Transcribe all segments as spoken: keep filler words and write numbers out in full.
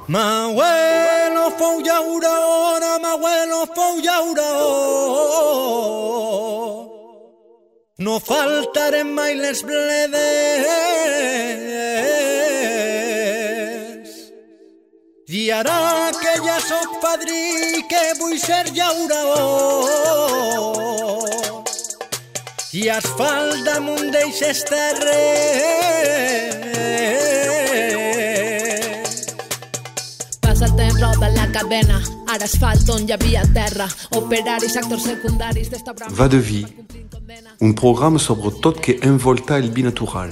M'abuelo fou llaurona, m'abuelo fou llauró. No faltarem mai les bledes. I ara que ja soc padrí, que vull ser llaurador, i asfalt damunt d'eixes terres. Passa el temps, roda la cadena, ara asfalt on hi havia terra, operaris, actors secundaris d'esta brama. Va de vie, un programme sobre tot que envolta el binatural,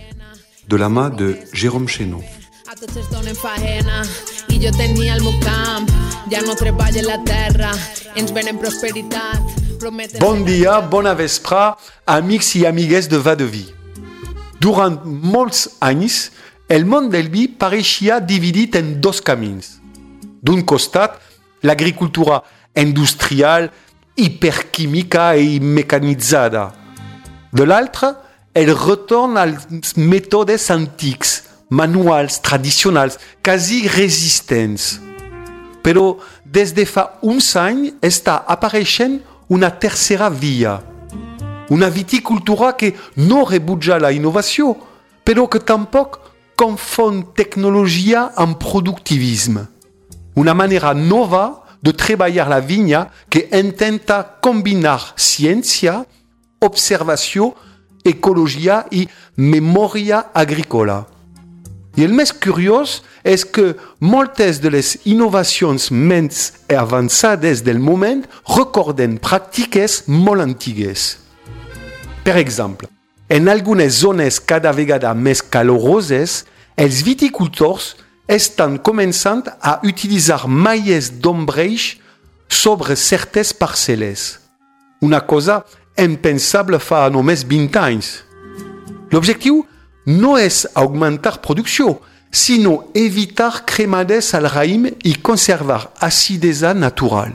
de la mà de Jérôme Chénaud. A tots es donen faena i jo tenia el meu camp, ja no treballo en la terra, ens venen prosperitat. Prometen... Bon dia, bona vespre, amics i amigues de Va de vie. Durant molts anys, el món del vi pareixia dividit en dos camins. D'un costat, l'agricultura industrial, hiperquímica i mecanitzada. De l'altre, el retorn als mètodes antics, manuals, tradicionals, quasi resistents. Però des de fa uns anys està apareixent una tercera via. Una viticultura que no rebutja la innovació, però que tampoc confon tecnologia amb productivisme. Una manera nova de treballar la vinya que intenta combinar ciència, observació, ecologia i memòria agrícola. I el més curiós és que moltes de les innovacions més avançades del moment recorden pràctiques molt antigues. Per exemple, en algunes zones cada vegada més caloroses, els viticultors estan començant a utilitzar malles d'ombreig sobre certes parcel·les. Una cosa impensable fa només vint anys. L'objectiu no és augmentar producció, sinó evitar cremades al raïm i conservar acidesa natural.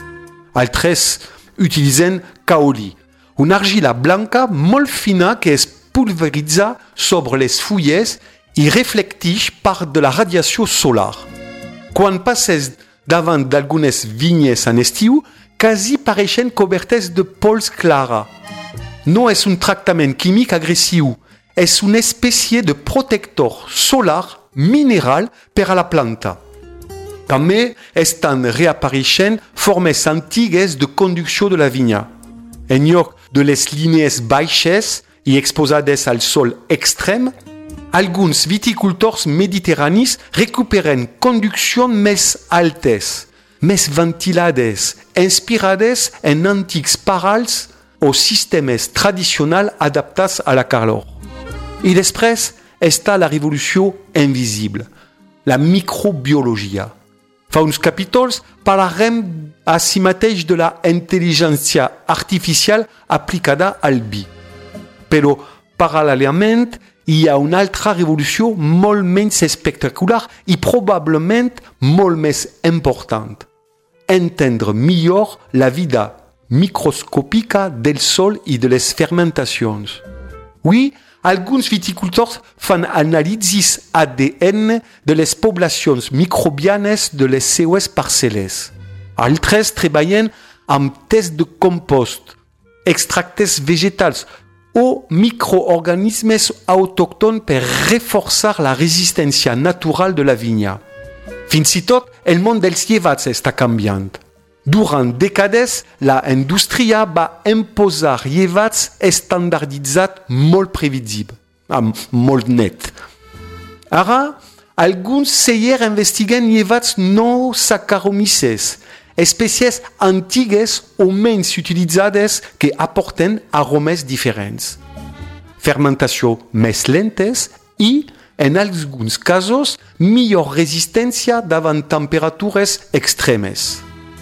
Altres utilitzen kaoli, una argila blanca molt fina que es pulveritza sobre les fulles i reflecteix part de la radiació solar. Quan passes davant d'algunes vinyes en estiu, quasi pareixen cobertes de pols clara. No és un tractament químic agressiu, és una espècie de protector solar mineral per a la planta. També estan reapareixent formes antigues de conducció de la vinya. En lloc de les línies baixes i exposades al sol extrem, alguns viticultors mediterranis recuperen conduccions més altes, més ventilades, inspirades en antics parals o sistemes tradicionals adaptats a la calor. I després està la revolució invisible, la microbiologia. Fa uns capítols parlarem així mateix de la intel·ligència artificial aplicada al vi. Però, paral·lelament, hi ha una altra revolució molt menys espectacular i probablement molt més important. Entendre millor la vida microscòpica del sol i de les fermentacions. Oui, alguns viticultors fan anàlisis A D N de les poblacions microbianes de les seues parcel·les. Altres treballen amb tests de compost, extractes vegetals o microorganismes autòctons per reforçar la resistència natural de la vinya. Fins i tot, el món dels llevats està canviant. Durant dècades, la indústria va imposar llevats estandarditzats molt previsibles, molt net. Ara, alguns cellers investiguen llevats no saccharomyces, espècies antigues o menys utilitzades que aporten aromes diferents. Fermentació més lentes i, en alguns casos, millor resistència davant temperatures extremes.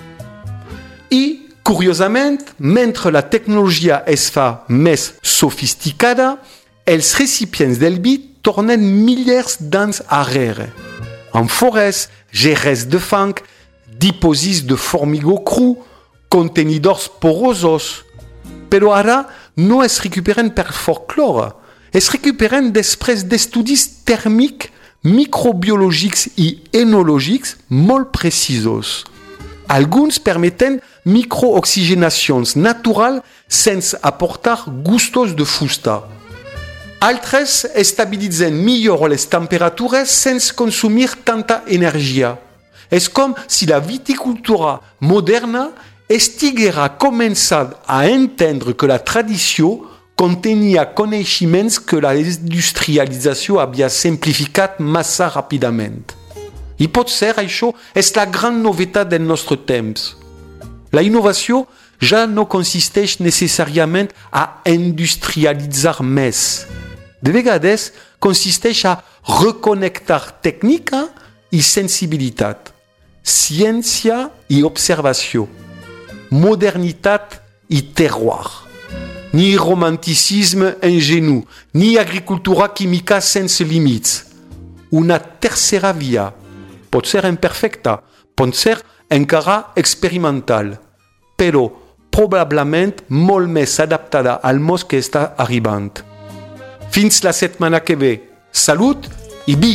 I, curiosament, mentre la tecnologia es fa més sofisticada, els recipients del vi tornen milers d'anys arrere. Àmfores, gerres de fang, dipòsits de formigó cru, contenidors porosos. Però ara no es recuperen per folklore, es recuperen després d'estudis tèrmics microbiològics i enològics molt precisos. Alguns permeten microoxigenacions naturals sense aportar gustos de fusta. Altres estabilitzen millor les temperatures sense consumir tanta energia. És com si la viticultura moderna estiguera començant a entendre que la tradició contenia coneixements que la industrialització havia simplificat massa ràpidament. I potser això és la gran novetat del nostre temps. La innovació ja no consisteix necessàriament a industrialitzar més. De vegades consisteix a reconnectar tècnica i sensibilitat, ciència i observació, modernitat i terroir. Ni romanticisme ingenu, ni agricultura química sense límits. Una tercera via, pot ser imperfecta, pot ser encara experimental, però probablement molt més adaptada al món que està arribant. Fins la setmana que ve. Salut i vi!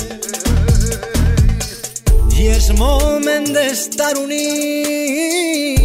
I és moment d'estar units.